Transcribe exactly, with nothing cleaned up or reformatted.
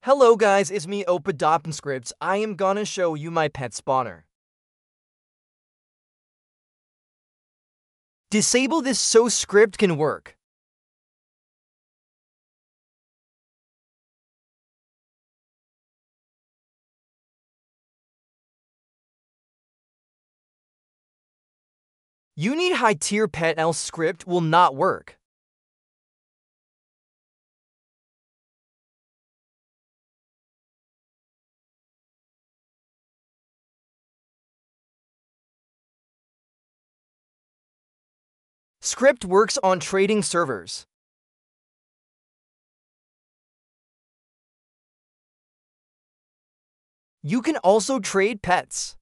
Hello guys, it's me OpenAdoptScripts. I am gonna show you my pet spawner. Disable this so script can work. You need high tier pet else script will not work. Script works on trading servers. You can also trade pets.